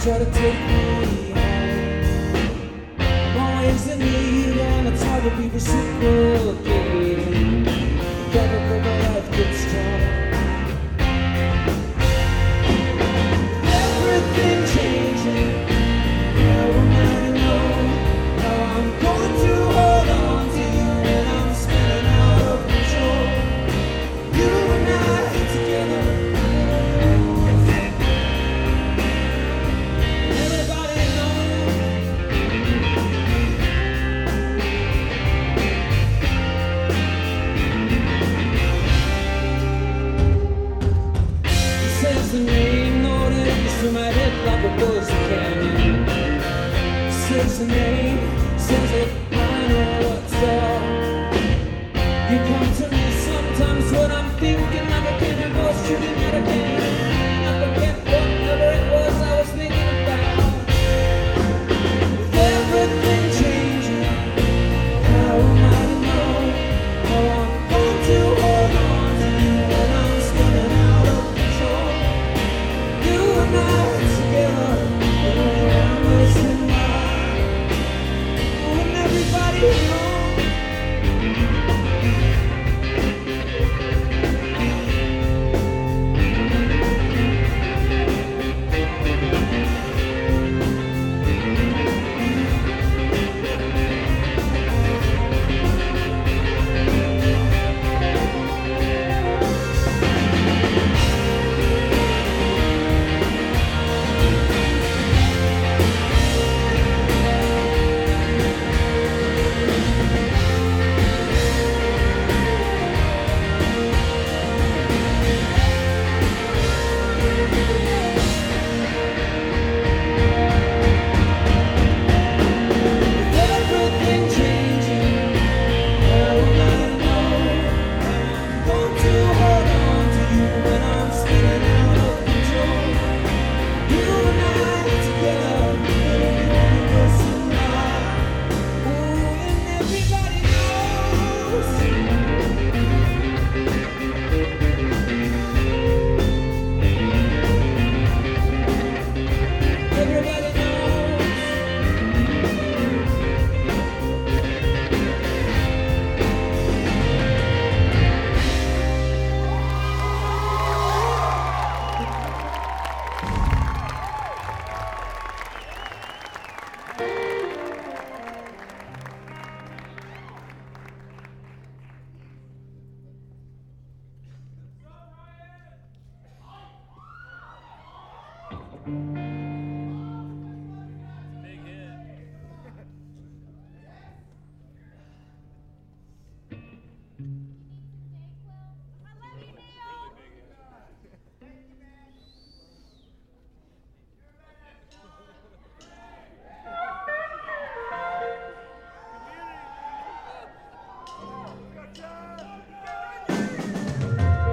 try to take me home. I'm always in need and it's hard to be reciprocated. Gotta go, my life gets strong. Everything changing. How am I to know how I'm going to hold on to you when I'm spinning out of control? You and I together. Everybody knows. It says the name, Lord, and it's to my head like a poison canyon. Says the name, says it, I know what's up. You come to me sometimes when I'm thinking like a cannonball shooting at a cannon. I forget whatever it was I was thinking about. With everything changing, how am I to know how I'm going to hold on to you when I'm spinning out of control? You and I together, I'm wasting mine. And everybody knows. Everything changing, how am I to know how I'm going to hold on to you when I'm spinning out of control? You and I together, we're the universe and I. Oh, and everybody knows. Everybody knows. Big hit.